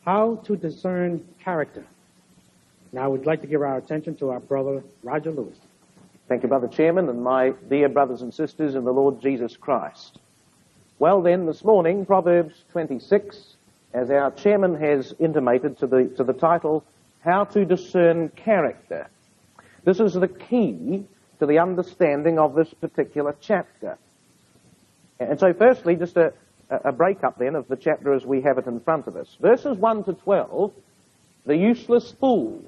how to discern character. Now we'd like to give our attention to our brother, Roger Lewis. Thank you, Brother Chairman, and my dear brothers and sisters in the Lord Jesus Christ. Well then, this morning, Proverbs 26, as our Chairman has intimated to the title, How to Discern Character. This is the key to the understanding of this particular chapter. And so firstly, just a break-up then of the chapter as we have it in front of us. Verses 1 to 12, the useless fool.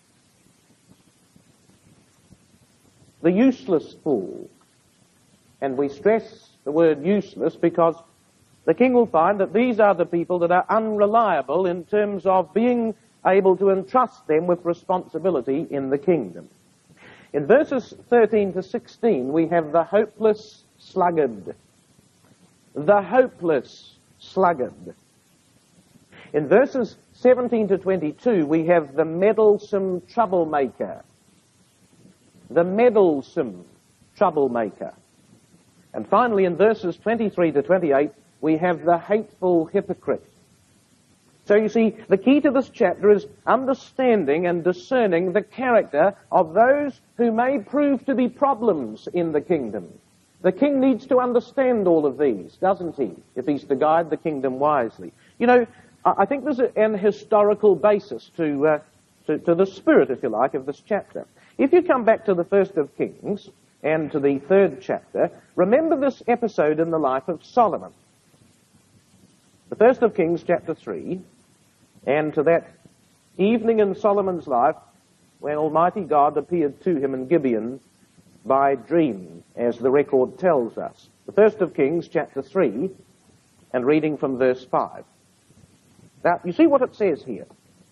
The useless fool. And we stress the word useless because the king will find that these are the people that are unreliable in terms of being able to entrust them with responsibility in the kingdom. In verses 13 to 16, we have the hopeless sluggard. The hopeless sluggard. In verses 17 to 22, we have the meddlesome troublemaker. The meddlesome troublemaker. And finally, in verses 23 to 28, we have the hateful hypocrite. So you see, the key to this chapter is understanding and discerning the character of those who may prove to be problems in the kingdom. The king needs to understand all of these, doesn't he, if he's to guide the kingdom wisely. You know, I think there's an historical basis to the spirit, if you like, of this chapter. If you come back to the first of Kings and to the third chapter, remember this episode in the life of Solomon. The first of Kings, chapter 3, and to that evening in Solomon's life when Almighty God appeared to him in Gibeon by dream, as the record tells us. The first of Kings, chapter 3, and reading from verse 5. Now, you see what it says here.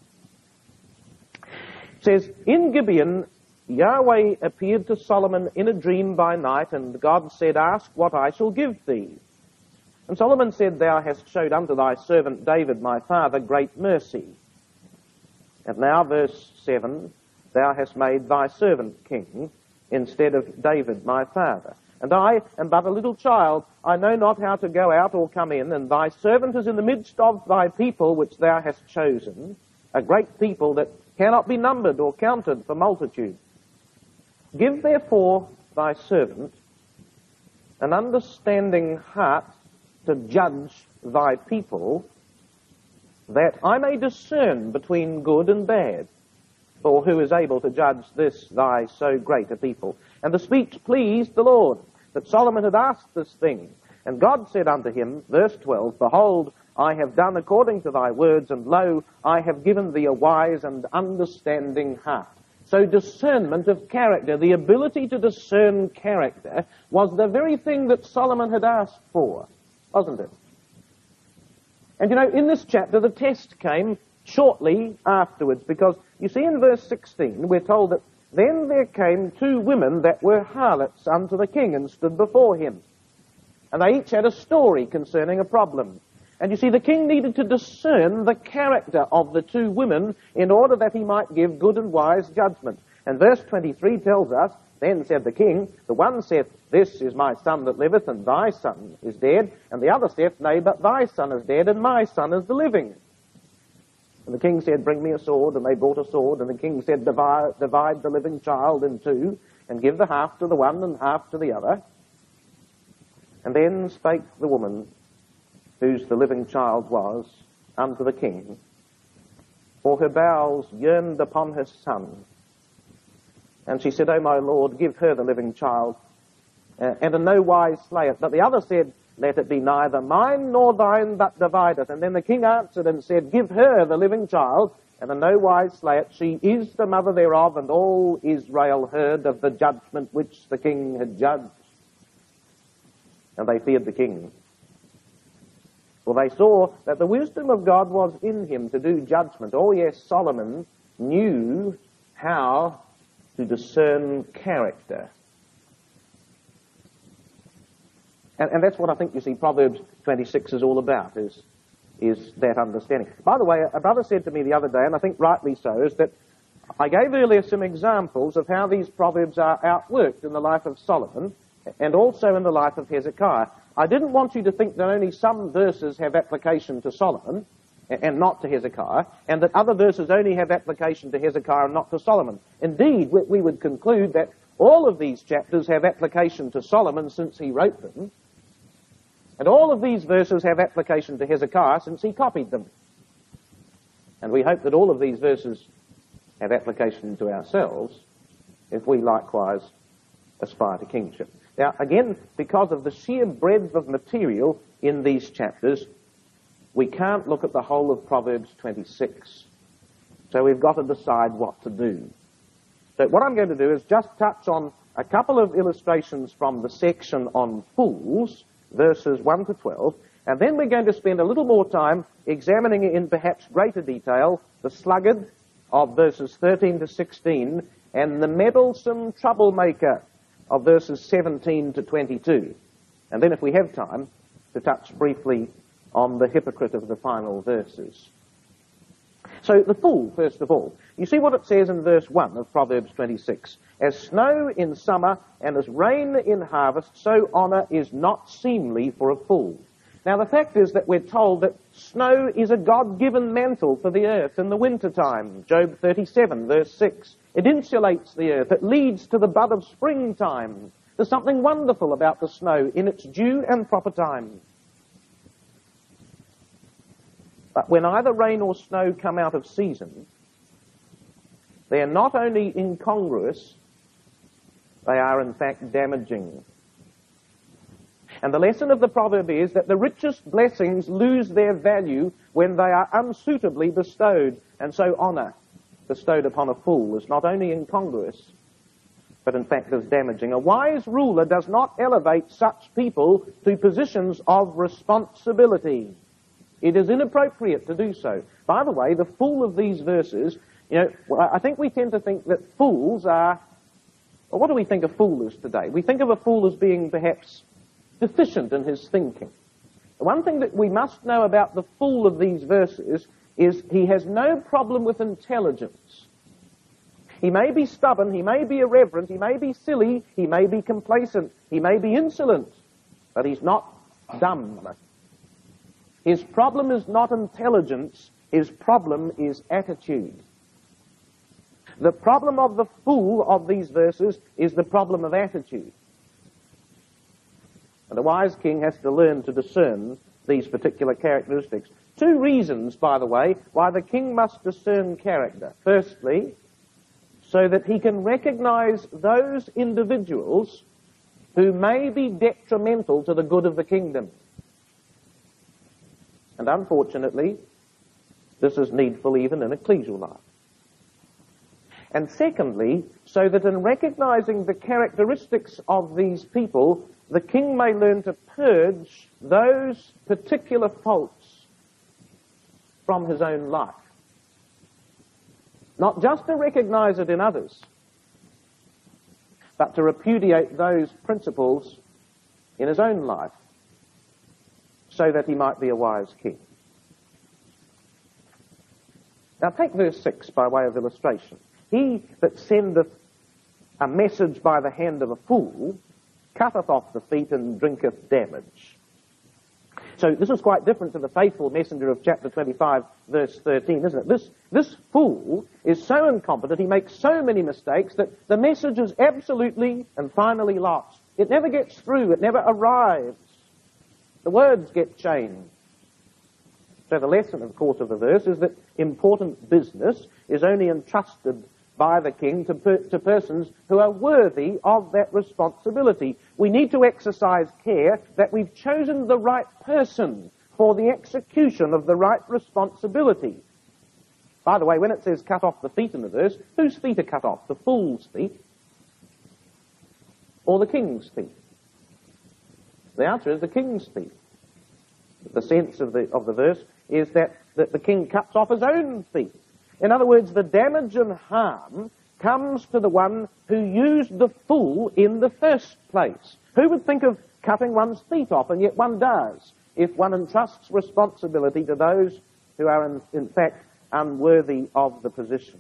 It says, In Gibeon, Yahweh appeared to Solomon in a dream by night, and God said, Ask what I shall give thee. And Solomon said, Thou hast showed unto thy servant David my father great mercy. And now, verse 7, Thou hast made thy servant king instead of David my father. And I am but a little child, I know not how to go out or come in, and thy servant is in the midst of thy people which thou hast chosen, a great people that cannot be numbered or counted for multitude. Give therefore thy servant an understanding heart to judge thy people, that I may discern between good and bad. For who is able to judge this thy so great a people? And the speech pleased the Lord, that Solomon had asked this thing. And God said unto him, verse 12, Behold, I have done according to thy words, and lo, I have given thee a wise and understanding heart. So discernment of character, the ability to discern character, was the very thing that Solomon had asked for, wasn't it? And you know, in this chapter, the test came shortly afterwards, because you see in verse 16, we're told that then there came two women that were harlots unto the king and stood before him. And they each had a story concerning a problem. And you see, the king needed to discern the character of the two women in order that he might give good and wise judgment. And verse 23 tells us, Then said the king, The one saith, This is my son that liveth, and thy son is dead. And the other saith, Nay, but thy son is dead, and my son is the living. And the king said, Bring me a sword. And they brought a sword. And the king said, Divide the living child in two, and give the half to the one and half to the other. And then spake the woman, whose the living child was, unto the king, for her bowels yearned upon her son. And she said, O my lord, give her the living child, and in no wise slay it. But the other said, Let it be neither mine nor thine, but divide it. And then the king answered and said, Give her the living child, and in no wise slay it. She is the mother thereof, and all Israel heard of the judgment which the king had judged. And they feared the king. For they saw that the wisdom of God was in him to do judgment. Oh yes, Solomon knew how to discern character. And that's what I think, you see, Proverbs 26 is all about, is that understanding. By the way, a brother said to me the other day, and I think rightly so, is that I gave earlier some examples of how these Proverbs are outworked in the life of Solomon and also in the life of Hezekiah. I didn't want you to think that only some verses have application to Solomon and not to Hezekiah, and that other verses only have application to Hezekiah and not to Solomon. Indeed, we would conclude that all of these chapters have application to Solomon since he wrote them, and all of these verses have application to Hezekiah since he copied them. And we hope that all of these verses have application to ourselves if we likewise aspire to kingship. Now, again, because of the sheer breadth of material in these chapters, we can't look at the whole of Proverbs 26. So we've got to decide what to do. So what I'm going to do is just touch on a couple of illustrations from the section on fools, verses 1 to 12, and then we're going to spend a little more time examining in perhaps greater detail the sluggard of verses 13 to 16 and the meddlesome troublemaker of verses 17 to 22. And then if we have time, to touch briefly on the hypocrite of the final verses. So the fool, first of all. You see what it says in verse 1 of Proverbs 26. As snow in summer and as rain in harvest, so honor is not seemly for a fool. Now the fact is that we're told that snow is a God-given mantle for the earth in the wintertime. Job 37, verse 6. It insulates the earth. It leads to the bud of springtime. There's something wonderful about the snow in its due and proper time. But when either rain or snow come out of season, they are not only incongruous, they are in fact damaging. And the lesson of the proverb is that the richest blessings lose their value when they are unsuitably bestowed. And so honor bestowed upon a fool is not only incongruous, but in fact is damaging. A wise ruler does not elevate such people to positions of responsibility. It is inappropriate to do so. By the way, the fool of these verses, I think we tend to think that fools are, well, what do we think a fool is today? We think of a fool as being perhaps deficient in his thinking. The one thing that we must know about the fool of these verses is he has no problem with intelligence. He may be stubborn, he may be irreverent, he may be silly, he may be complacent, he may be insolent, but he's not dumb. His problem is not intelligence, his problem is attitude. The problem of the fool of these verses is the problem of attitude. And a wise king has to learn to discern these particular characteristics. Two reasons, by the way, why the king must discern character. Firstly, so that he can recognize those individuals who may be detrimental to the good of the kingdom. And unfortunately, this is needful even in ecclesial life. And secondly, so that in recognizing the characteristics of these people, the king may learn to purge those particular faults from his own life. Not just to recognize it in others, but to repudiate those principles in his own life, so that he might be a wise king. Now take verse 6 by way of illustration. He that sendeth a message by the hand of a fool cutteth off the feet and drinketh damage. So this is quite different to the faithful messenger of chapter 25, verse 13, isn't it? This fool is so incompetent, he makes so many mistakes that the message is absolutely and finally lost. It never gets through, it never arrives. The words get changed. So the lesson, of course, of the verse is that important business is only entrusted by the king to persons who are worthy of that responsibility. We need to exercise care that we've chosen the right person for the execution of the right responsibility. By the way, when it says cut off the feet in the verse, whose feet are cut off? The fool's feet or the king's feet? The answer is the king's feet. The sense of the verse is that the king cuts off his own feet. In other words, the damage and harm comes to the one who used the fool in the first place. Who would think of cutting one's feet off, and yet one does, if one entrusts responsibility to those who are in fact unworthy of the position.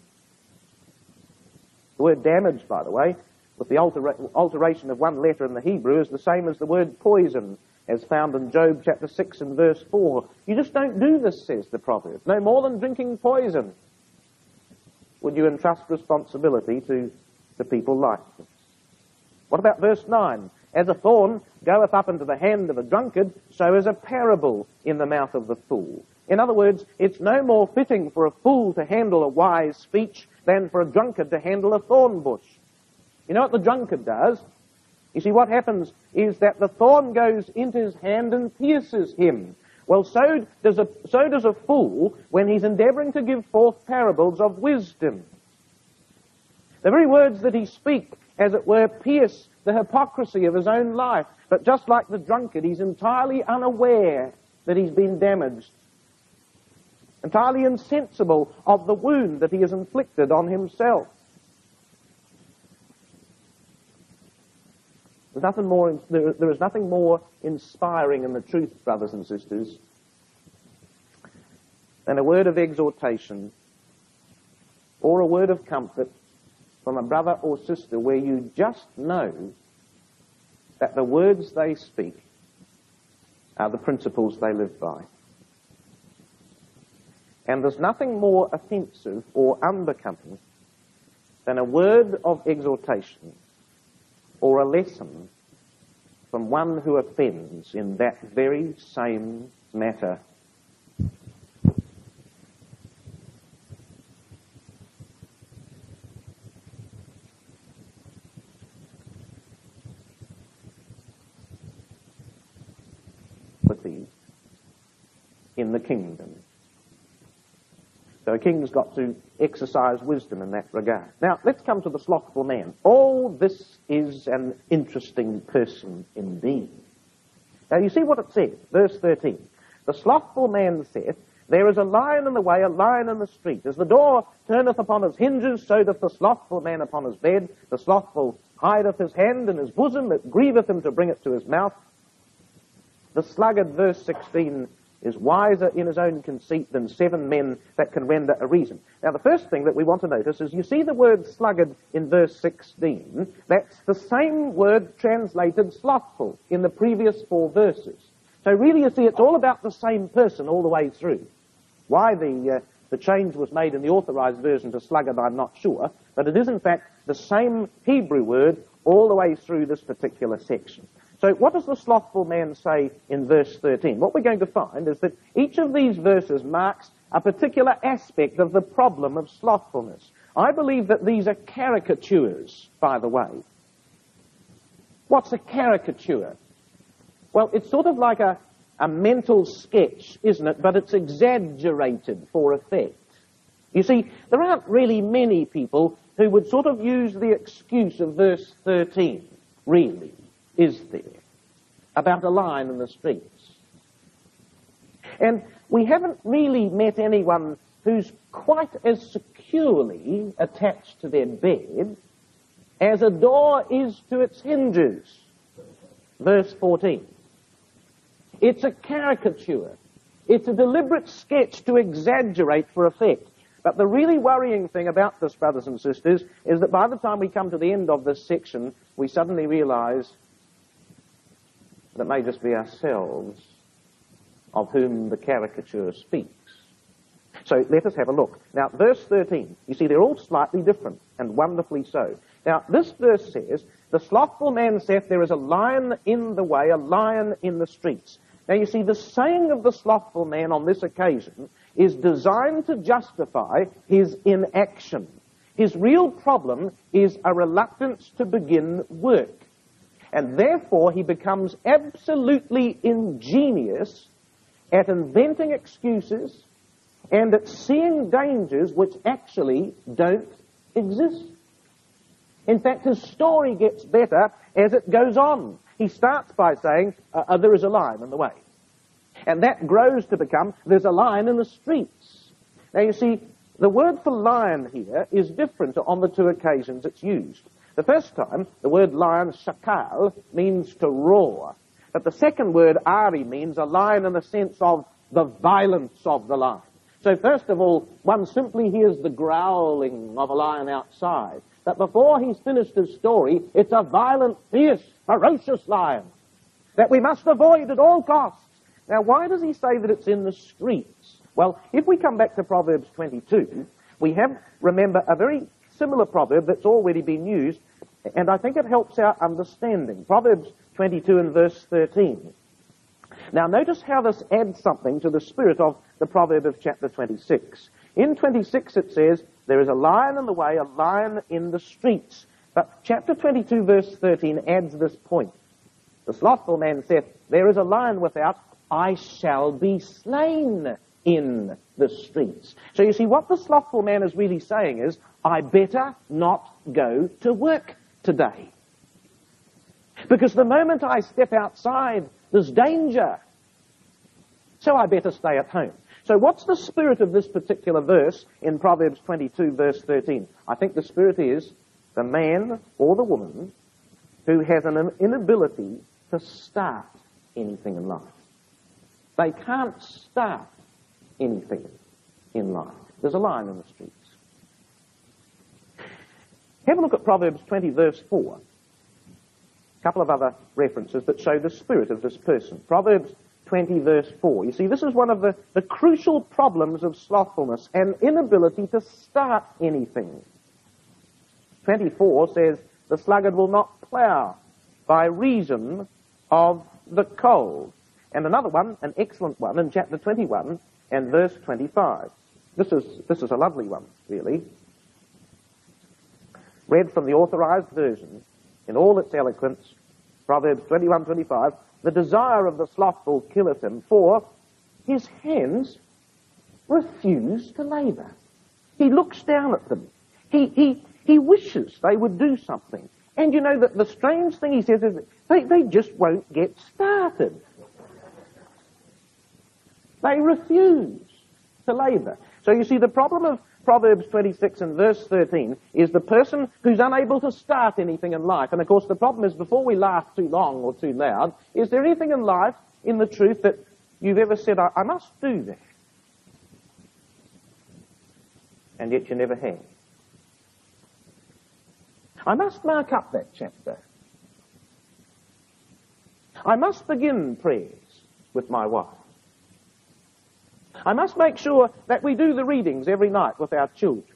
The word damage, by the way, with the alteration of one letter in the Hebrew, is the same as the word poison. as found in Job chapter 6 and verse 4. You just don't do this, says the proverb. No more than drinking poison would you entrust responsibility to people like this. What about verse 9? As a thorn goeth up into the hand of a drunkard, so is a parable in the mouth of the fool. In other words, it's no more fitting for a fool to handle a wise speech than for a drunkard to handle a thorn bush. You know what the drunkard does? You see, what happens is that the thorn goes into his hand and pierces him. Well, so does a fool when he's endeavoring to give forth parables of wisdom. The very words that he speaks, as it were, pierce the hypocrisy of his own life. But just like the drunkard, he's entirely unaware that he's been damaged, entirely insensible of the wound that he has inflicted on himself. There is nothing more inspiring in the truth, brothers and sisters, than a word of exhortation or a word of comfort from a brother or sister where you just know that the words they speak are the principles they live by. And there's nothing more offensive or unbecoming than a word of exhortation or a lesson from one who offends in that very same matter. In the kingdom. So a king's got to exercise wisdom in that regard. Now, let's come to the slothful man. Oh, this is an interesting person indeed. Now, you see what it says, verse 13. The slothful man saith, there is a lion in the way, a lion in the street. As the door turneth upon his hinges, so doth the slothful man upon his bed. The slothful hideth his hand in his bosom, it grieveth him to bring it to his mouth. The sluggard, verse 16, is wiser in his own conceit than 7 men that can render a reason. Now, the first thing that we want to notice is you see the word sluggard in verse 16. That's the same word translated slothful in the previous 4 verses. So really, you see, it's all about the same person all the way through. Why the change was made in the authorized version to sluggard, I'm not sure, but it is in fact the same Hebrew word all the way through this particular section. So what does the slothful man say in verse 13? What we're going to find is that each of these verses marks a particular aspect of the problem of slothfulness. I believe that these are caricatures, by the way. What's a caricature? Well, it's sort of like a mental sketch, isn't it? But it's exaggerated for effect. You see, there aren't really many people who would sort of use the excuse of verse 13, really. Is there, about a lion in the streets. And we haven't really met anyone who's quite as securely attached to their bed as a door is to its hinges. Verse 14. It's a caricature. It's a deliberate sketch to exaggerate for effect. But the really worrying thing about this, brothers and sisters, is that by the time we come to the end of this section, we suddenly realize that it may just be ourselves of whom the caricature speaks. So let us have a look. Now, verse 13, you see, they're all slightly different, and wonderfully so. Now, this verse says, the slothful man saith, there is a lion in the way, a lion in the streets. Now, you see, the saying of the slothful man on this occasion is designed to justify his inaction. His real problem is a reluctance to begin work. And therefore, he becomes absolutely ingenious at inventing excuses and at seeing dangers which actually don't exist. In fact, his story gets better as it goes on. He starts by saying, there is a lion in the way. And that grows to become, there's a lion in the streets. Now, you see, the word for lion here is different on the 2 occasions it's used. The first time, the word lion, shakal, means to roar. But the second word, ari, means a lion in the sense of the violence of the lion. So first of all, one simply hears the growling of a lion outside. But before he's finished his story, it's a violent, fierce, ferocious lion. that we must avoid at all costs. Now, why does he say that it's in the streets? Well, if we come back to Proverbs 22, we have, remember, a very similar proverb that's already been used, and I think it helps our understanding. Proverbs 22 and verse 13. Now, notice how this adds something to the spirit of the proverb of chapter 26. In 26 it says, there is a lion in the way, a lion in the streets. But chapter 22 verse 13 adds this point. The slothful man saith, there is a lion without, I shall be slain in the streets. So you see, what the slothful man is really saying is, I better not go to work today. Because the moment I step outside, there's danger. So I better stay at home. So what's the spirit of this particular verse in Proverbs 22 verse 13? I think the spirit is the man or the woman who has an inability to start anything in life. They can't start anything in life. There's a lion in the streets. Have a look at Proverbs 20 verse 4. A couple of other references that show the spirit of this person. Proverbs 20 verse 4. You see, this is one of the crucial problems of slothfulness, an inability to start anything. 24 says, the sluggard will not plough by reason of the cold. And another one, an excellent one, in chapter 21 and verse 25. This is a lovely one, really. Read from the authorized version, in all its eloquence, Proverbs 21:25, the desire of the slothful killeth him, for his hands refuse to labor. He looks down at them. He wishes they would do something. And you know that the strange thing he says is that they just won't get started. They refuse to labor. So you see, the problem of Proverbs 26 and verse 13 is the person who's unable to start anything in life. And of course the problem is, before we laugh too long or too loud, is there anything in life, in the truth, that you've ever said, I must do that, and yet you never have? I must mark up that chapter. I must begin prayers with my wife. I must make sure that we do the readings every night with our children.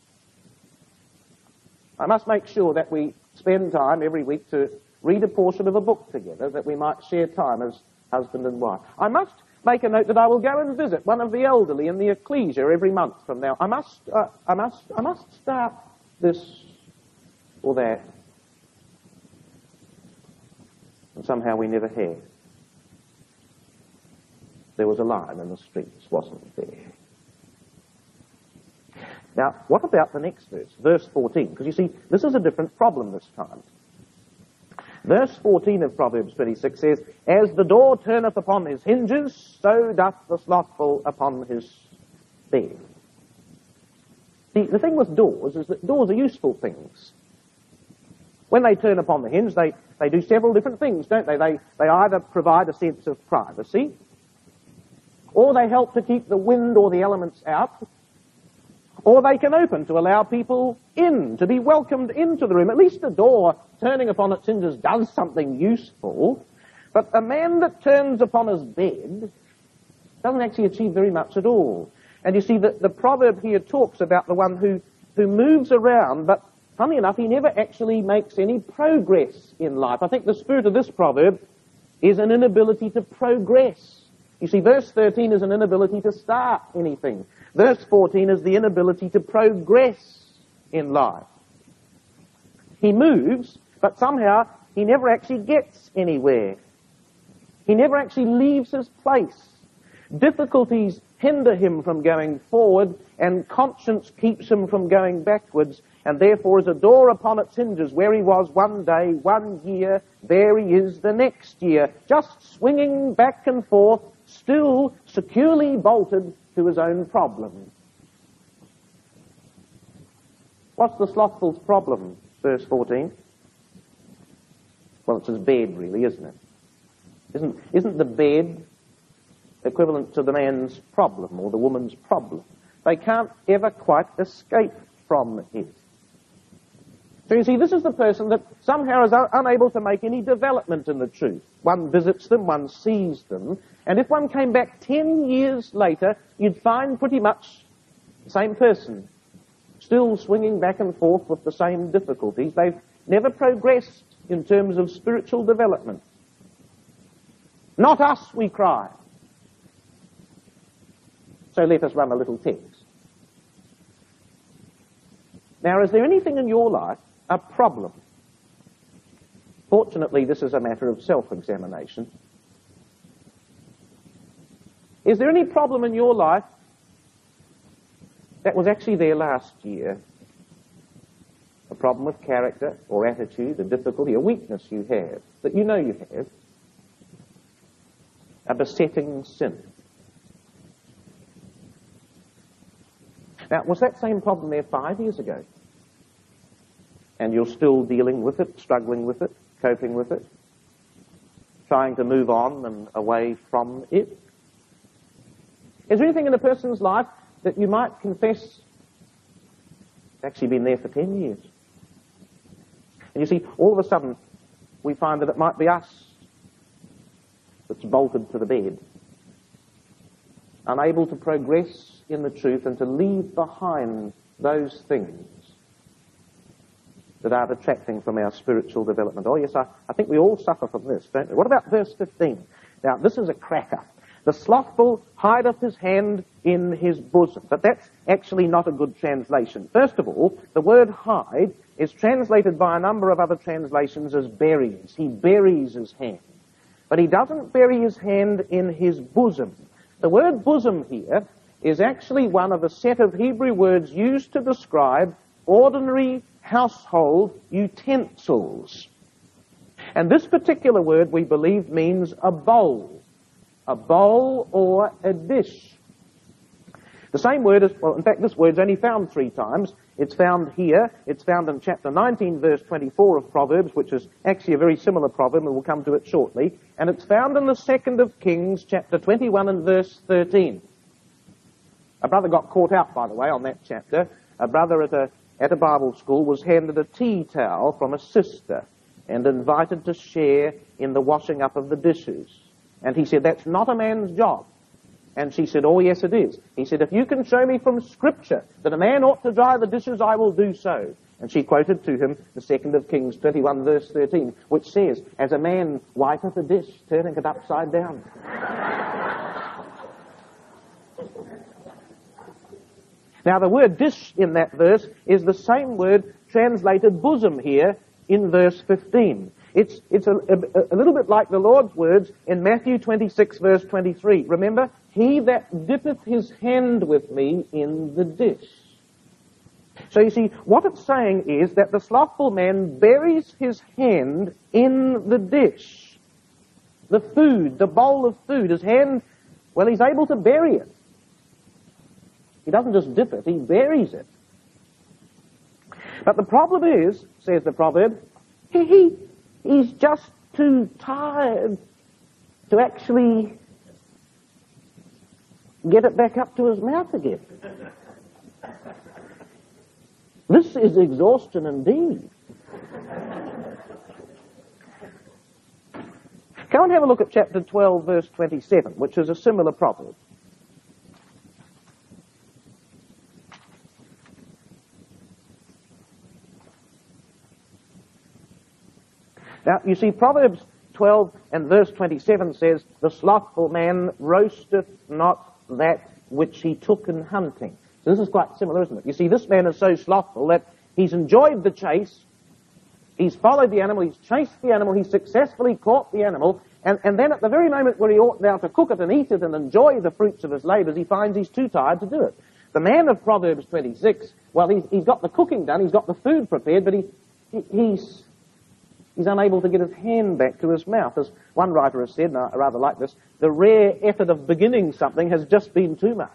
I must make sure that we spend time every week to read a portion of a book together, that we might share time as husband and wife. I must make a note that I will go and visit one of the elderly in the ecclesia every month from now. I must start this or that. And somehow we never have. There was a lion in the streets, wasn't there? Now, what about the next verse, verse 14? Because you see, this is a different problem this time. Verse 14 of Proverbs 26 says, as the door turneth upon his hinges, so doth the slothful upon his bed. See, the thing with doors is that doors are useful things. When they turn upon the hinge, they do several different things, don't they? They either provide a sense of privacy, or they help to keep the wind or the elements out, or they can open to allow people in, to be welcomed into the room. At least a door turning upon its hinges does something useful, but a man that turns upon his bed doesn't actually achieve very much at all. And you see, the proverb here talks about the one who moves around, but funny enough, he never actually makes any progress in life. I think the spirit of this proverb is an inability to progress. You see, verse 13 is an inability to start anything. Verse 14 is the inability to progress in life. He moves, but somehow he never actually gets anywhere. He never actually leaves his place. Difficulties hinder him from going forward, and conscience keeps him from going backwards, and therefore as a door upon its hinges, where he was one day, 1 year, there he is the next year, just swinging back and forth, still securely bolted to his own problem. What's the slothful's problem? Verse 14. Well, it's his bed, really, isn't it? Isn't the bed equivalent to the man's problem or the woman's problem? They can't ever quite escape from it. So you see, this is the person that somehow is unable to make any development in the truth. One visits them, one sees them, and if one came back 10 years later, you'd find pretty much the same person, still swinging back and forth with the same difficulties. They've never progressed in terms of spiritual development. Not us, we cry. So let us run a little test. Now, is there anything in your life, a problem? Fortunately, this is a matter of self-examination. Is there any problem in your life that was actually there last year? A problem of character or attitude, a difficulty, a weakness you have, that you know you have. A besetting sin. Now, was that same problem there 5 years ago? And you're still dealing with it, struggling with it, coping with it, trying to move on and away from it? Is there anything in a person's life that you might confess has actually been there for 10 years? And you see, all of a sudden, we find that it might be us that's bolted to the bed, unable to progress in the truth and to leave behind those things that are detracting from our spiritual development. Oh yes, I think we all suffer from this, don't we? What about verse 15? Now, this is a cracker. The slothful hideth his hand in his bosom. But that's actually not a good translation. First of all, the word hide is translated by a number of other translations as buries. He buries his hand. But he doesn't bury his hand in his bosom. The word bosom here is actually one of a set of Hebrew words used to describe ordinary household utensils. And this particular word, we believe, means a bowl or a dish. The same word is, well, in fact, this word's only found 3 times. It's found here, it's found in chapter 19, verse 24 of Proverbs, which is actually a very similar proverb, and we'll come to it shortly. And it's found in the 2nd of Kings, chapter 21 and verse 13. A brother got caught out, by the way, on that chapter. A brother at a Bible school was handed a tea towel from a sister and invited to share in the washing up of the dishes. And he said, that's not a man's job. And she said, oh yes it is. He said, if you can show me from Scripture that a man ought to dry the dishes, I will do so. And she quoted to him the 2nd of Kings 21 verse 13, which says, as a man wipeth a dish, turning it upside down. Now the word dish in that verse is the same word translated bosom here in verse 15. It's a little bit like the Lord's words in Matthew 26 verse 23. Remember, he that dippeth his hand with me in the dish. So you see, what it's saying is that the slothful man buries his hand in the dish. The food, the bowl of food, his hand, well, he's able to bury it. He doesn't just dip it, he buries it. But the problem is, says the proverb, he's just too tired to actually get it back up to his mouth again. This is exhaustion indeed. Go and have a look at chapter 12, verse 27, which is a similar proverb. Now, you see, Proverbs 12 and verse 27 says, the slothful man roasteth not that which he took in hunting. So this is quite similar, isn't it? You see, this man is so slothful that he's enjoyed the chase, he's followed the animal, he's chased the animal, he's successfully caught the animal, and then at the very moment where he ought now to cook it and eat it and enjoy the fruits of his labours, he finds he's too tired to do it. The man of Proverbs 26, well, he's got the cooking done, he's got the food prepared, but he's unable to get his hand back to his mouth. As one writer has said, and I rather like this, the rare effort of beginning something has just been too much.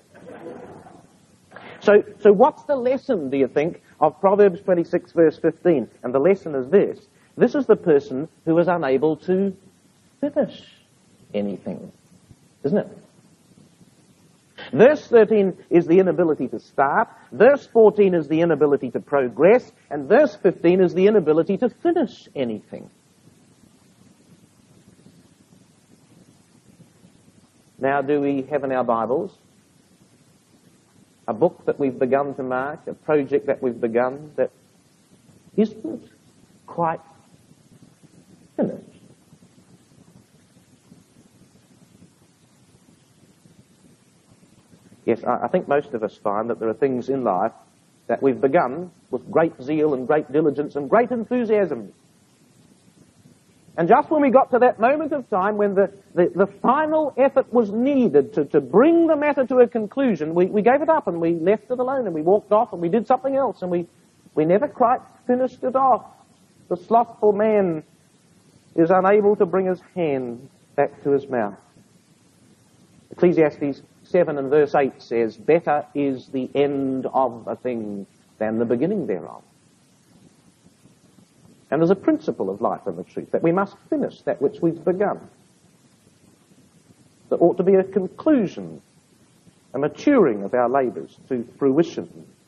So what's the lesson, do you think, of Proverbs 26 verse 15? And the lesson is this. This is the person who is unable to finish anything, isn't it? Verse 13 is the inability to start. Verse 14 is the inability to progress. And verse 15 is the inability to finish anything. Now, do we have in our Bibles a book that we've begun to mark, a project that we've begun that isn't quite finished? Yes, I think most of us find that there are things in life that we've begun with great zeal and great diligence and great enthusiasm. And just when we got to that moment of time when the final effort was needed to bring the matter to a conclusion, we gave it up and we left it alone and we walked off and we did something else and we never quite finished it off. The slothful man is unable to bring his hand back to his mouth. Ecclesiastes 7 and verse 8 says, "Better is the end of a thing than the beginning thereof." And there's a principle of life in the truth, that we must finish that which we've begun. There ought to be a conclusion, a maturing of our labours to fruition.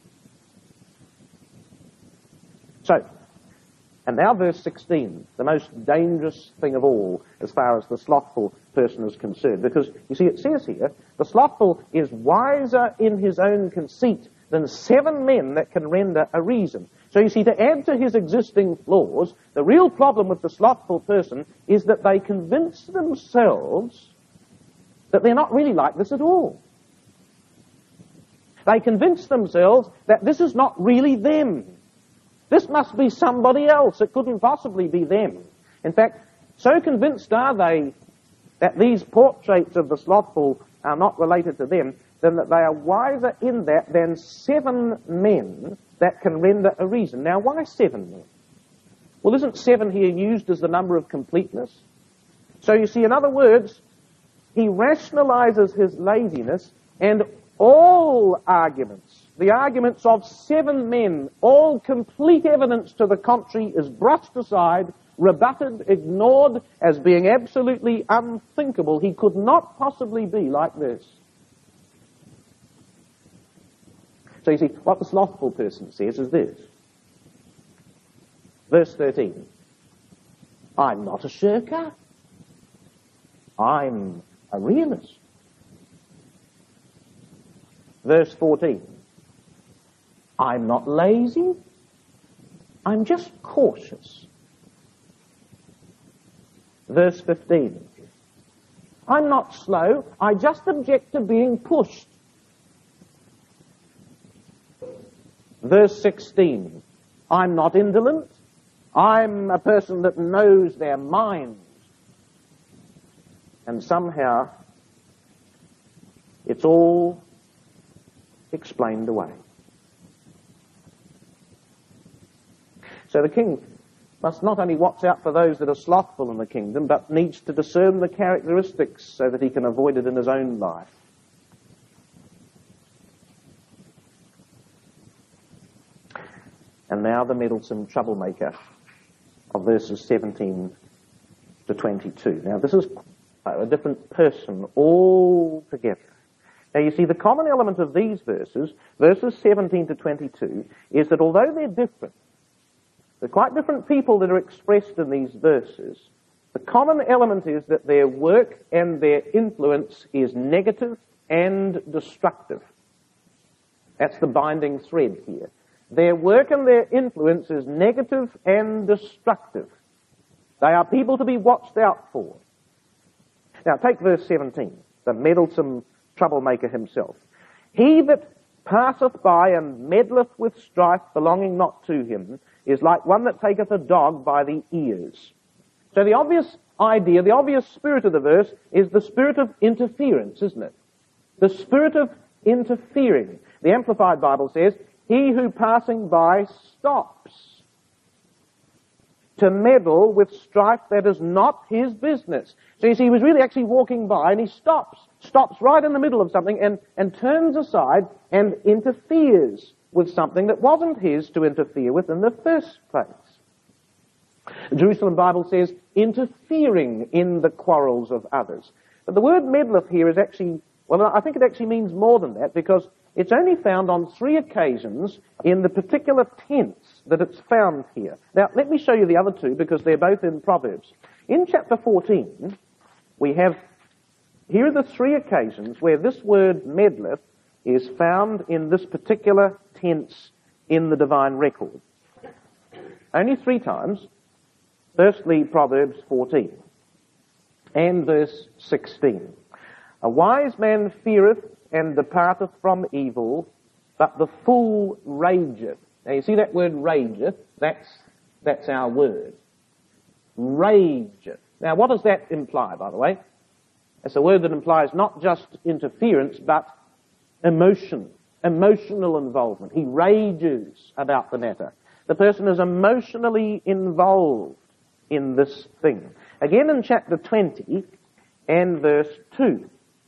So, and now verse 16, the most dangerous thing of all as far as the slothful person is concerned. Because, you see, it says here, the slothful is wiser in his own conceit than 7 men that can render a reason. So you see, to add to his existing flaws, the real problem with the slothful person is that they convince themselves that they're not really like this at all. They convince themselves that this is not really them. This must be somebody else. It couldn't possibly be them. In fact, so convinced are they that these portraits of the slothful are not related to them, then that they are wiser in that than 7 men that can render a reason. Now, why 7 men? Well, isn't 7 here used as the number of completeness? So you see, in other words, he rationalizes his laziness, and all arguments, the arguments of 7 men, all complete evidence to the contrary is brushed aside, rebutted, ignored as being absolutely unthinkable. He could not possibly be like this. So you see, what the slothful person says is this. Verse 13. I'm not a shirker. I'm a realist. Verse 14. I'm not lazy. I'm just cautious. Verse 15. I'm not slow. I just object to being pushed. Verse 16, I'm not indolent. I'm a person that knows their mind. And somehow, it's all explained away. So the king must not only watch out for those that are slothful in the kingdom, but needs to discern the characteristics so that he can avoid it in his own life. And now the meddlesome troublemaker of verses 17 to 22. Now this is a different person altogether. Now you see, the common element of these verses 17 to 22, is that although they're different, they're quite different people that are expressed in these verses, the common element is that their work and their influence is negative and destructive. That's the binding thread here. Their work and their influence is negative and destructive. They are people to be watched out for. Now take verse 17, the meddlesome troublemaker himself. He that passeth by and meddleth with strife belonging not to him is like one that taketh a dog by the ears. So the obvious idea, the obvious spirit of the verse is the spirit of interference, isn't it? The spirit of interfering. The Amplified Bible says, he who passing by stops to meddle with strife that is not his business. So you see, he was really actually walking by and he stops right in the middle of something and turns aside and interferes with something that wasn't his to interfere with in the first place. The Jerusalem Bible says interfering in the quarrels of others. But the word meddleth here is actually Well, I think it actually means more than that, because it's only found on 3 occasions in the particular tense that it's found here. Now, let me show you the other 2, because they're both in Proverbs. In chapter 14, we have, here are the 3 occasions where this word medlith is found in this particular tense in the divine record. Only 3 times. Firstly, Proverbs 14 and verse 16. A wise man feareth and departeth from evil, but the fool rageth. Now you see that word rageth? That's our word. Rageth. Now what does that imply, by the way? It's a word that implies not just interference, but emotion, emotional involvement. He rages about the matter. The person is emotionally involved in this thing. Again in chapter 20 and verse 2.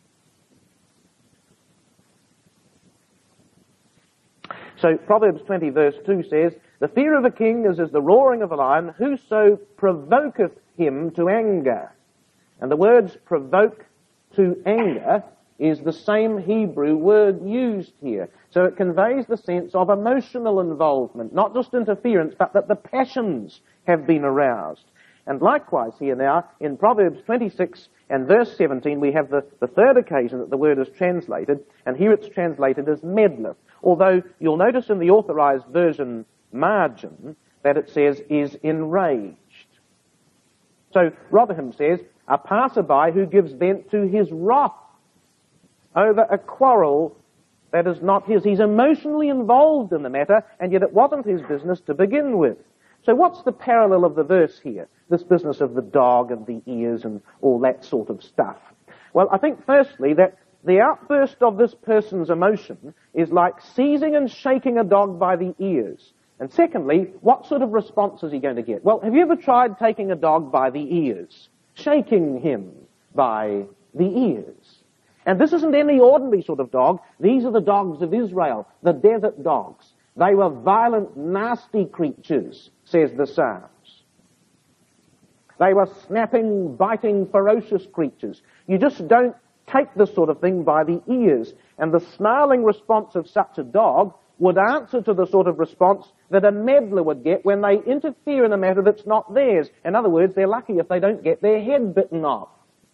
So Proverbs 20 verse 2 says, the fear of a king is as the roaring of a lion, whoso provoketh him to anger. And the words provoke to anger is the same Hebrew word used here. So it conveys the sense of emotional involvement, not just interference, but that the passions have been aroused. And likewise here now, in Proverbs 26 and verse 17, we have the 3rd occasion that the word is translated, and here it's translated as medlith. Although you'll notice in the authorized version margin that it says is enraged. So Rotherham says, a passerby who gives vent to his wrath over a quarrel that is not his. He's emotionally involved in the matter, and yet it wasn't his business to begin with. So what's the parallel of the verse here? This business of the dog and the ears and all that sort of stuff. Well, I think firstly that the outburst of this person's emotion is like seizing and shaking a dog by the ears. And secondly, what sort of response is he going to get? Well, have you ever tried taking a dog by the ears? Shaking him by the ears. And this isn't any ordinary sort of dog. These are the dogs of Israel, the desert dogs. They were violent, nasty creatures, says the Psalms. They were snapping, biting, ferocious creatures. You just don't take this sort of thing by the ears. And the snarling response of such a dog would answer to the sort of response that a meddler would get when they interfere in a matter that's not theirs. In other words, they're lucky if they don't get their head bitten off.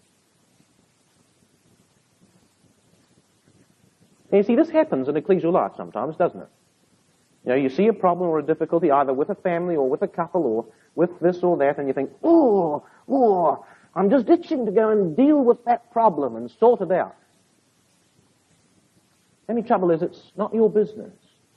And you see, this happens in ecclesial life sometimes, doesn't it? You know, you see a problem or a difficulty either with a family or with a couple or with this or that, and you think, oh, I'm just itching to go and deal with that problem and sort it out. The only trouble is it's not your business.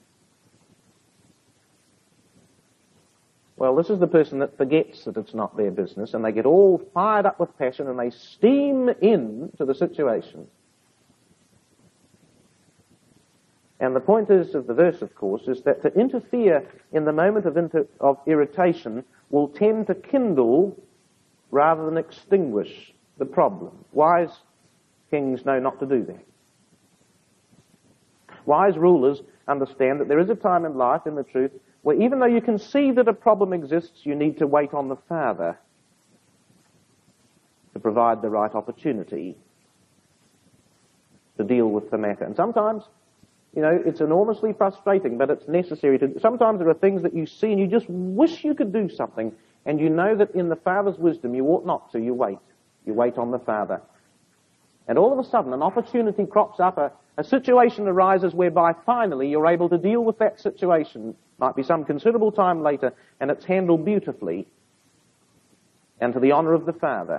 Well, this is the person that forgets that it's not their business, and they get all fired up with passion and they steam into the situation. And the point is of the verse, of course, is that to interfere in the moment of irritation will tend to kindle rather than extinguish the problem. Wise kings know not to do that. Wise rulers understand that there is a time in life, in the truth, where even though you can see that a problem exists, you need to wait on the Father to provide the right opportunity to deal with the matter. And sometimes, you know, it's enormously frustrating, but it's necessary to. Sometimes there are things that you see and you just wish you could do something, and you know that in the Father's wisdom you ought not to. You wait. You wait on the Father. And all of a sudden an opportunity crops up, a situation arises whereby finally you're able to deal with that situation. Might be some considerable time later, and it's handled beautifully and to the honor of the Father,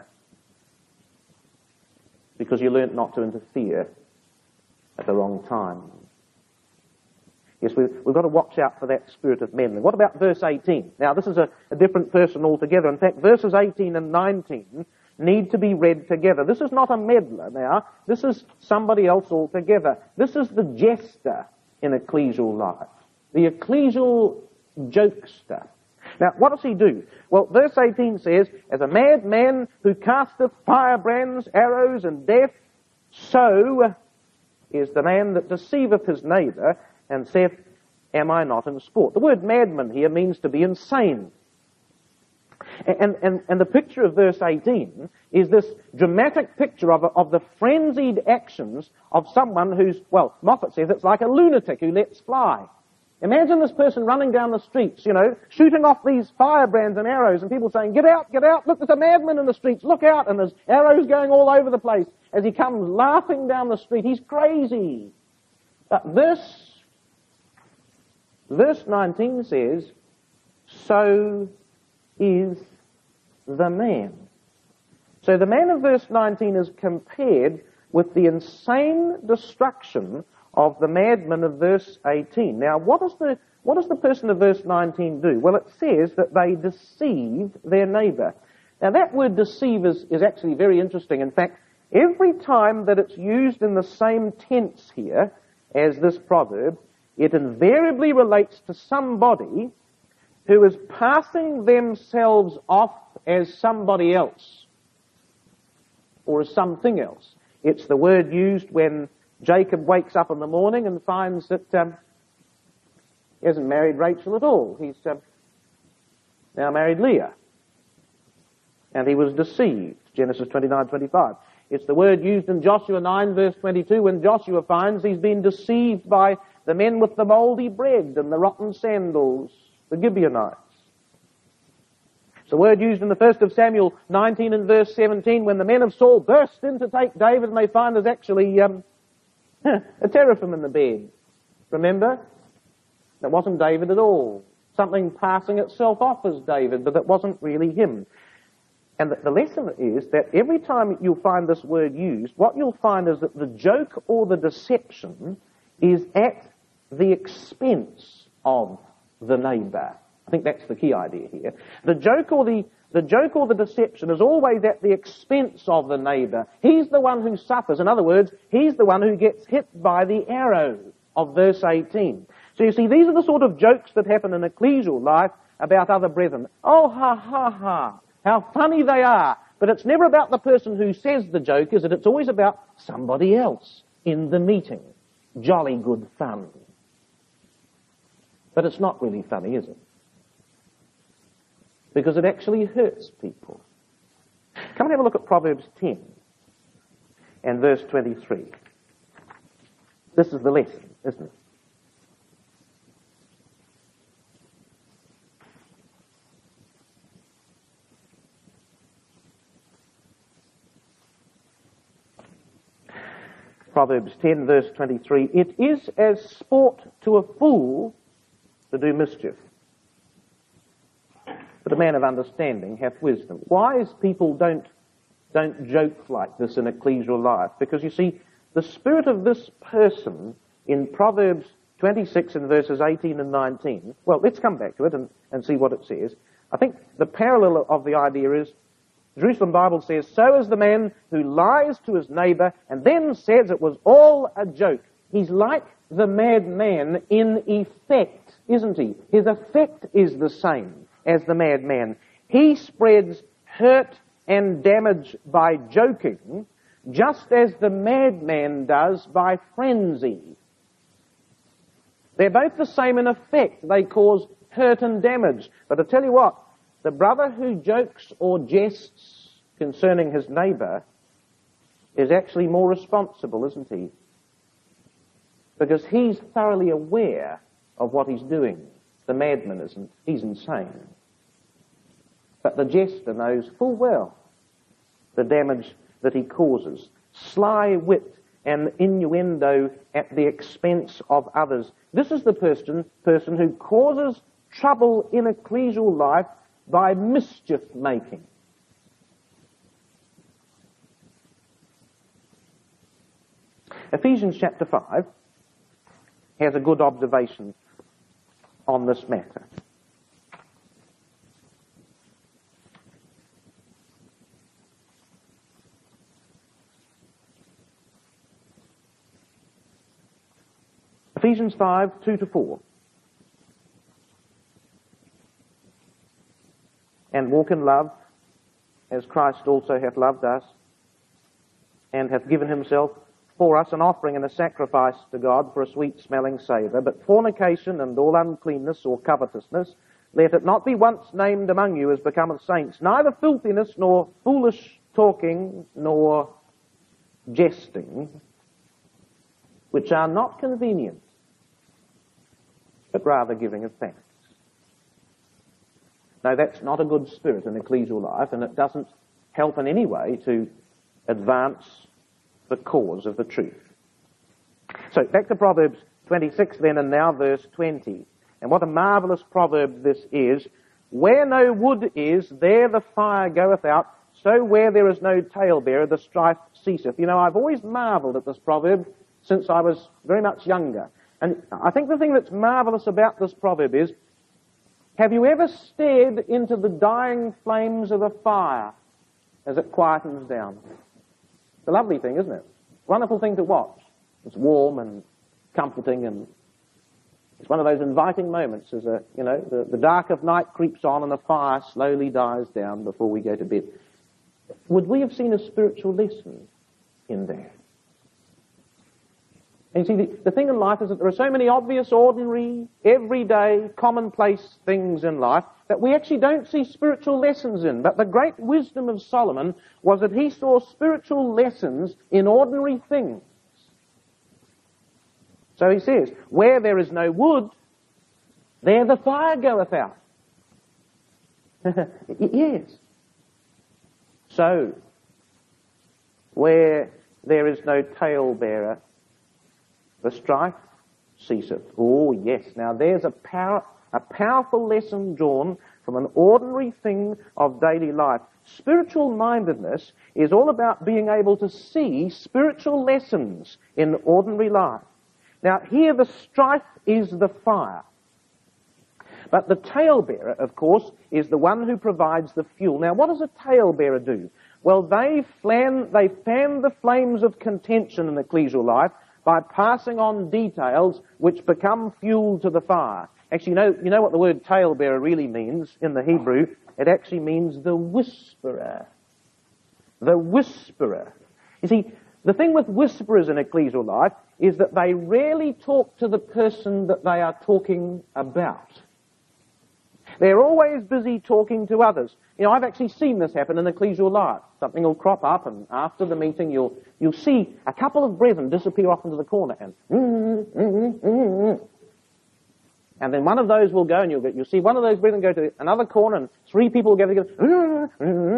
because you learnt not to interfere at the wrong time. Yes, we've got to watch out for that spirit of meddling. What about verse 18? Now, this is a different person altogether. In fact, verses 18 and 19 need to be read together. This is not a meddler now. This is somebody else altogether. This is the jester in ecclesial life, the ecclesial jokester. Now, what does he do? Well, verse 18 says, as a madman who casteth firebrands, arrows, and death, so is the man that deceiveth his neighbour, and saith, am I not in sport? The word madman here means to be insane. And the picture of verse 18 is this dramatic picture of the frenzied actions of someone who's, well, Moffat says it's like a lunatic who lets fly. Imagine this person running down the streets, shooting off these firebrands and arrows, and people saying, get out, look, there's a madman in the streets, look out, and there's arrows going all over the place as he comes laughing down the street. He's crazy. But verse 19 says, so is the man. So the man of verse 19 is compared with the insane destruction of the madman of verse 18. Now, what does the person of verse 19 do? Well, it says that they deceived their neighbour. Now, that word deceive is actually very interesting. In fact, every time that it's used in the same tense here as this proverb, it invariably relates to somebody who is passing themselves off as somebody else or as something else. It's the word used when Jacob wakes up in the morning and finds that he hasn't married Rachel at all. He's now married Leah. And he was deceived, Genesis 29:25. It's the word used in Joshua 9, verse 22, when Joshua finds he's been deceived by the men with the mouldy bread and the rotten sandals, the Gibeonites. It's the word used in the 1st of Samuel 19 and verse 17 when the men of Saul burst in to take David and they find there's actually a teraphim in the bed. Remember? That wasn't David at all. Something passing itself off as David, but that wasn't really him. And the lesson is that every time you'll find this word used, what you'll find is that the joke or the deception is at the expense of the neighbour. I think that's the key idea here. The joke or the deception is always at the expense of the neighbour. He's the one who suffers. In other words, he's the one who gets hit by the arrow of verse 18. So you see, these are the sort of jokes that happen in ecclesial life about other brethren. Oh, ha, ha, ha. How funny they are. But it's never about the person who says the joke, is it? It's always about somebody else in the meeting. Jolly good fun. But it's not really funny, is it? Because it actually hurts people. Come and have a look at Proverbs 10 and verse 23. This is the lesson, isn't it? Proverbs 10 verse 23, it is as sport to a fool to do mischief, but a man of understanding hath wisdom. Wise people don't joke like this in ecclesial life, because you see, the spirit of this person in Proverbs 26 and verses 18 and 19, well, let's come back to it and see what it says. I think the parallel of the idea is, Jerusalem Bible says, so is the man who lies to his neighbour and then says it was all a joke. He's like the madman in effect, isn't he? His effect is the same as the madman. He spreads hurt and damage by joking, just as the madman does by frenzy. They're both the same in effect. They cause hurt and damage. But I tell you what, the brother who jokes or jests concerning his neighbour is actually more responsible, isn't he? Because he's thoroughly aware of what he's doing. The madman isn't. He's insane. But the jester knows full well the damage that he causes. Sly wit and innuendo at the expense of others. This is the person who causes trouble in ecclesial life by mischief making. Ephesians chapter 5 has a good observation on this matter. Ephesians 5, 2-4. And walk in love, as Christ also hath loved us, and hath given himself for us an offering and a sacrifice to God for a sweet-smelling savour. But fornication and all uncleanness or covetousness let it not be once named among you as becometh saints, neither filthiness, nor foolish talking, nor jesting, which are not convenient, but rather giving of thanks. No, that's not a good spirit in ecclesial life, and it doesn't help in any way to advance the cause of the truth. So, back to Proverbs 26 then, and now verse 20. And what a marvellous proverb this is. Where no wood is, there the fire goeth out, so where there is no talebearer, the strife ceaseth. You know, I've always marvelled at this proverb since I was very much younger. And I think the thing that's marvellous about this proverb is, have you ever stared into the dying flames of a fire as it quietens down? It's a lovely thing, isn't it? Wonderful thing to watch. It's warm and comforting, and it's one of those inviting moments as the dark of night creeps on and the fire slowly dies down before we go to bed. Would we have seen a spiritual lesson in there? And you see, the thing in life is that there are so many obvious, ordinary, everyday, commonplace things in life that we actually don't see spiritual lessons in. But the great wisdom of Solomon was that he saw spiritual lessons in ordinary things. So he says, where there is no wood, there the fire goeth out. Yes. So, where there is no talebearer, the strife ceaseth. Oh, yes. Now, there's a powerful lesson drawn from an ordinary thing of daily life. Spiritual mindedness is all about being able to see spiritual lessons in ordinary life. Now, here the strife is the fire. But the talebearer, of course, is the one who provides the fuel. Now, what does a talebearer do? Well, they fan the flames of contention in ecclesial life by passing on details which become fuel to the fire. Actually, you know what the word talebearer really means in the Hebrew? It actually means the whisperer. The whisperer. You see, the thing with whisperers in ecclesial life is that they rarely talk to the person that they are talking about. They're always busy talking to others. You know, I've actually seen this happen in ecclesial life. Something will crop up, and after the meeting you'll see a couple of brethren disappear off into the corner, and then one of those will go, and you'll see one of those brethren go to another corner, and three people will go together,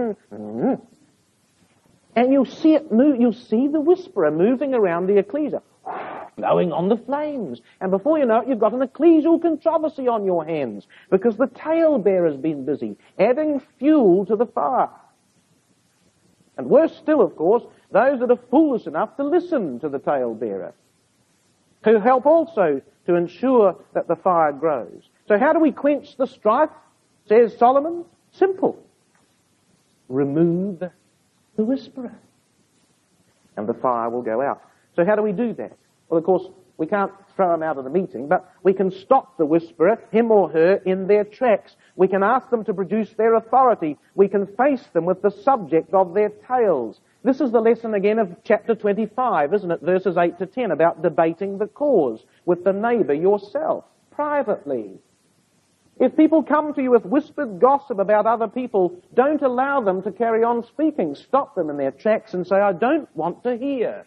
and you'll see it move. You'll see the whisperer moving around the ecclesia, blowing on the flames. And before you know it, you've got an ecclesial controversy on your hands because the talebearer's been busy adding fuel to the fire. And worse still, of course, those that are foolish enough to listen to the talebearer, who help also to ensure that the fire grows. So how do we quench the strife, says Solomon? Simple. Remove the whisperer, and the fire will go out. So how do we do that? Well, of course, we can't throw them out of the meeting, but we can stop the whisperer, him or her, in their tracks. We can ask them to produce their authority. We can face them with the subject of their tales. This is the lesson again of chapter 25, isn't it? Verses 8 to 10, about debating the cause with the neighbour yourself, privately. If people come to you with whispered gossip about other people, don't allow them to carry on speaking. Stop them in their tracks and say, I don't want to hear.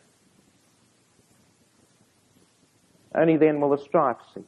Only then will the strife cease.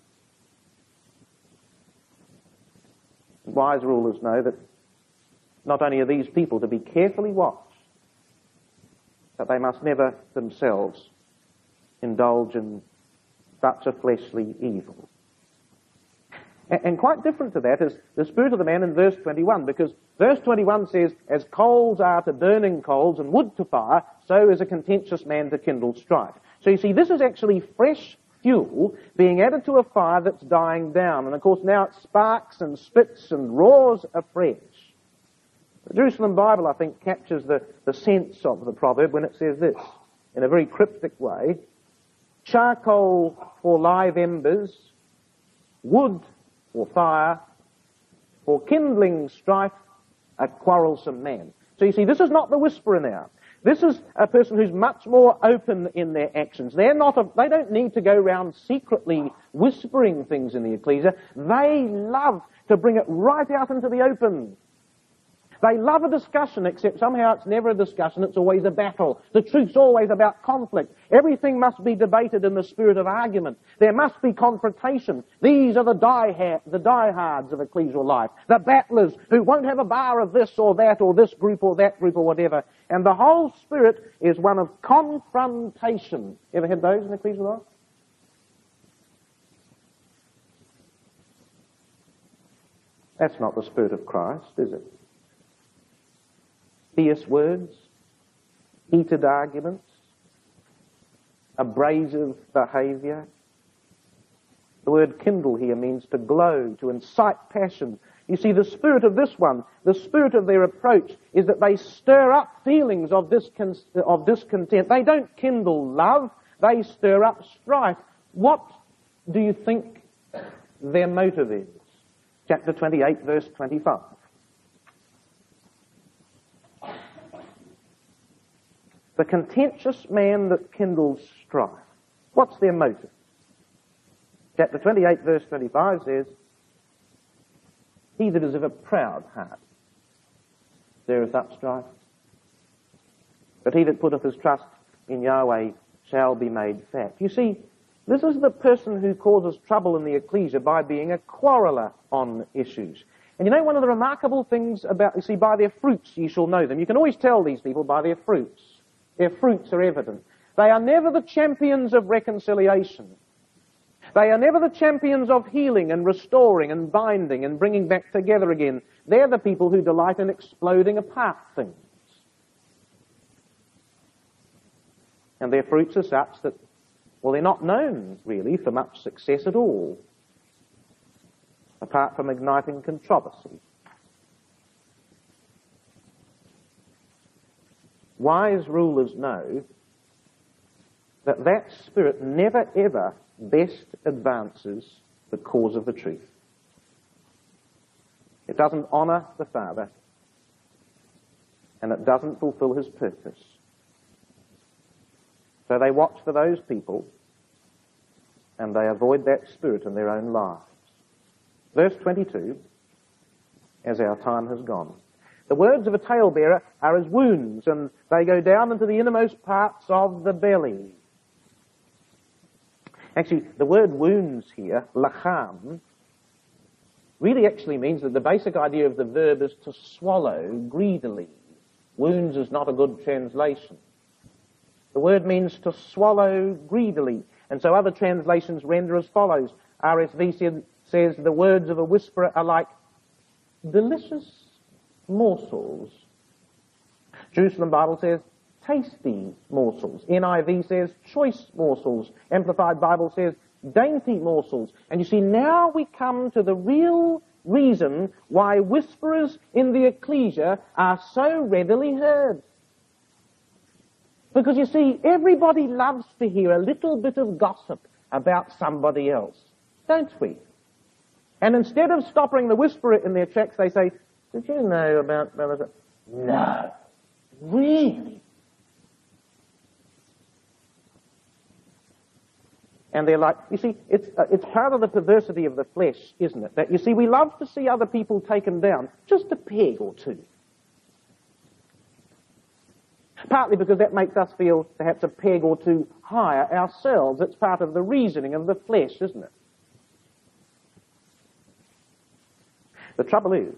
Wise rulers know that not only are these people to be carefully watched, but they must never themselves indulge in such a fleshly evil. And quite different to that is the spirit of the man in verse 21, because verse 21 says, as coals are to burning coals and wood to fire, so is a contentious man to kindle strife. So you see, this is actually fresh fuel being added to a fire that's dying down. And of course now it sparks and spits and roars afresh. The Jerusalem Bible, I think, captures the sense of the proverb when it says this, in a very cryptic way: charcoal for live embers, wood for fire, for kindling strife, a quarrelsome man. So you see, this is not the whisperer now. This is a person who's much more open in their actions. They don't need to go around secretly whispering things in the ecclesia. They love to bring it right out into the open. They love a discussion, except somehow it's never a discussion, it's always a battle. The truth's always about conflict. Everything must be debated in the spirit of argument. There must be confrontation. These are the diehards of ecclesial life. The battlers who won't have a bar of this or that or this group or that group or whatever. And the whole spirit is one of confrontation. Ever had those in ecclesial life? That's not the spirit of Christ, is it? Fierce words, heated arguments, abrasive behavior. The word kindle here means to glow, to incite passion. You see, the spirit of this one, the spirit of their approach, is that they stir up feelings of discontent. They don't kindle love, they stir up strife. What do you think their motive is? Chapter 28, verse 25. The contentious man that kindles strife. What's their motive? Chapter 28, verse 25 says, he that is of a proud heart stirreth up strife. But he that putteth his trust in Yahweh shall be made fat. You see, this is the person who causes trouble in the ecclesia by being a quarreller on issues. And you know, one of the remarkable things about, you see, by their fruits ye shall know them. You can always tell these people by their fruits. Their fruits are evident. They are never the champions of reconciliation. They are never the champions of healing and restoring and binding and bringing back together again. They're the people who delight in exploding apart things. And their fruits are such that, well, they're not known, really, for much success at all, apart from igniting controversy. Wise rulers know that that spirit never ever best advances the cause of the truth. It doesn't honour the Father, and it doesn't fulfill his purpose. So they watch for those people, and they avoid that spirit in their own lives. Verse 22, as our time has gone. The words of a talebearer are as wounds, and they go down into the innermost parts of the belly. Actually, the word wounds here, lacham, really actually means that the basic idea of the verb is to swallow greedily. Wounds is not a good translation. The word means to swallow greedily. And so other translations render as follows. RSV says the words of a whisperer are like delicious morsels. Jerusalem Bible says tasty morsels. NIV says choice morsels. Amplified Bible says dainty morsels. And you see, now we come to the real reason why whisperers in the ecclesia are so readily heard. Because you see, everybody loves to hear a little bit of gossip about somebody else, don't we? And instead of stopping the whisperer in their tracks, they say, did you know about... No, really? And they're like, you see, it's part of the perversity of the flesh, isn't it? That, you see, we love to see other people taken down, just a peg or two. Partly because that makes us feel perhaps a peg or two higher ourselves. It's part of the reasoning of the flesh, isn't it? The trouble is,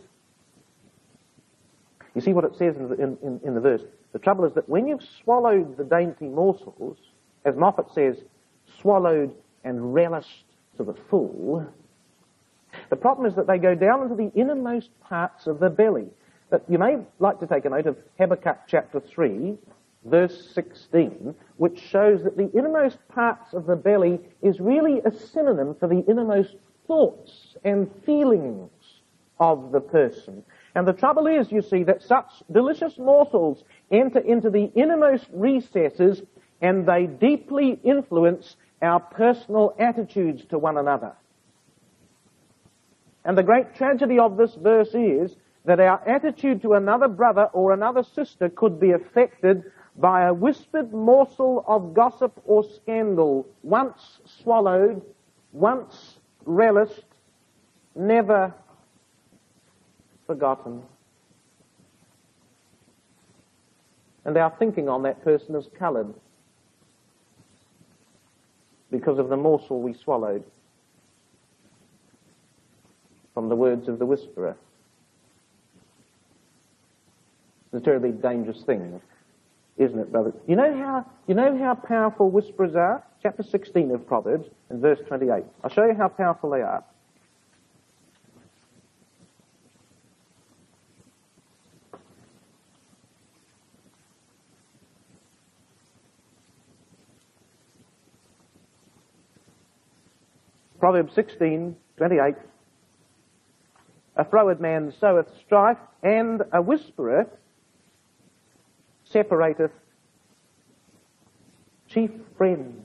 you see what it says in the verse, the trouble is that when you've swallowed the dainty morsels, as Moffat says, swallowed and relished to the full, the problem is that they go down into the innermost parts of the belly. But you may like to take a note of Habakkuk chapter 3, verse 16, which shows that the innermost parts of the belly is really a synonym for the innermost thoughts and feelings of the person. And the trouble is, you see, that such delicious morsels enter into the innermost recesses and they deeply influence our personal attitudes to one another. And the great tragedy of this verse is that our attitude to another brother or another sister could be affected by a whispered morsel of gossip or scandal, once swallowed, once relished, never forgotten. And our thinking on that person is coloured because of the morsel we swallowed from the words of the whisperer. It's a terribly dangerous thing, isn't it, brother? You know how powerful whisperers are? Chapter 16 of Proverbs and verse 28. I'll show you how powerful they are. Proverbs 16:28. A froward man soweth strife, and a whisperer separateth chief friends.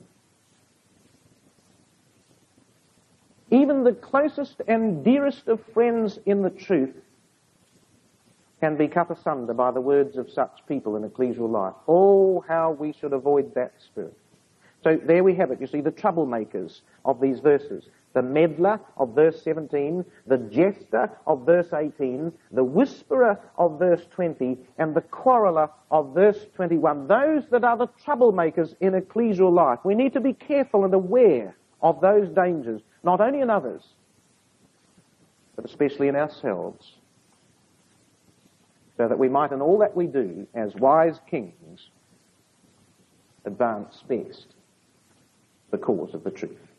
Even the closest and dearest of friends in the truth can be cut asunder by the words of such people in ecclesial life. Oh, how we should avoid that spirit. So there we have it. You see, the troublemakers of these verses. The meddler of verse 17, the jester of verse 18, the whisperer of verse 20, and the quarreller of verse 21. Those that are the troublemakers in ecclesial life. We need to be careful and aware of those dangers, not only in others, but especially in ourselves, so that we might in all that we do, as wise kings, advance best the cause of the truth.